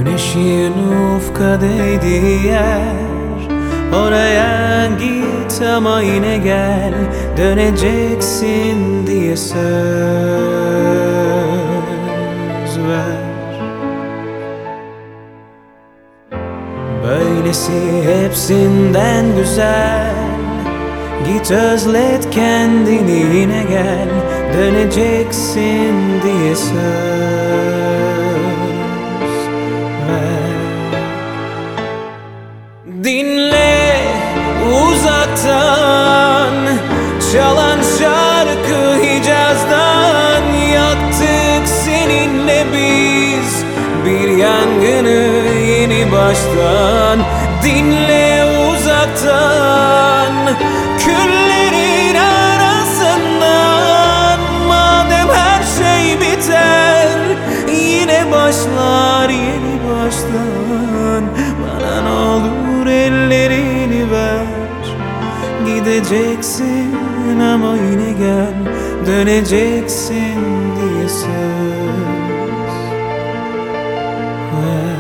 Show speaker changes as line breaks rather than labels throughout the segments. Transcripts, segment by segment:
Güneşin ufka değdiği yer, oraya git ama yine gel, döneceksin diye söz ver. Böylesi hepsinden güzel, git özlet kendini yine gel, döneceksin diye söz ver. Dinle uzaktan çalan şarkı Hicaz'dan, yaktık seninle biz bir yangını yeni baştan. Dinle uzaktan küllerin arasından, madem her şey biter yine başlar yeni baştan. Bana ne olur ellerini ver, gideceksin ama yine gel, döneceksin diye söz ver.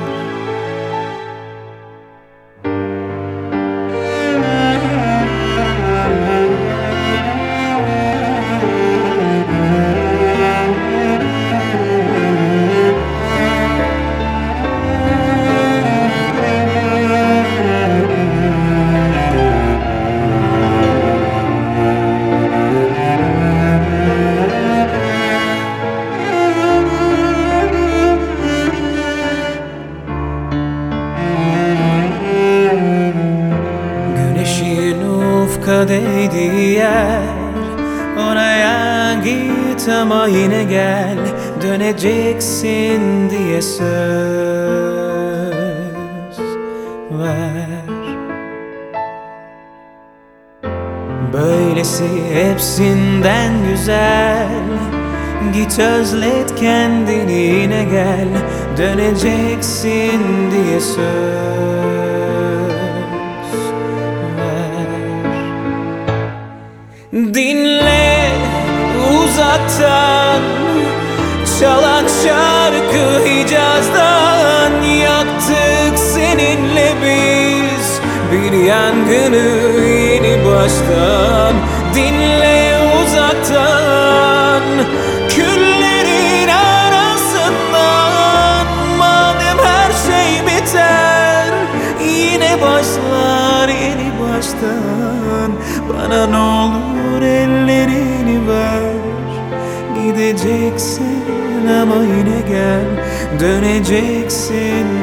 Ufka değdiği yer, oraya git ama yine gel, döneceksin diye söz ver. Böylesi hepsinden güzel, git özlet kendini yine gel, döneceksin diye söz ver. Dinle uzaktan çalan şarkı Hicaz'dan, yaktık seninle biz bir yangını yeni baştan. Dinle uzaktan küllerin arasından, madem her şey biter yine başlar yeni baştan. Bana ne olur ellerini ver, gideceksin ama yine gel, döneceksin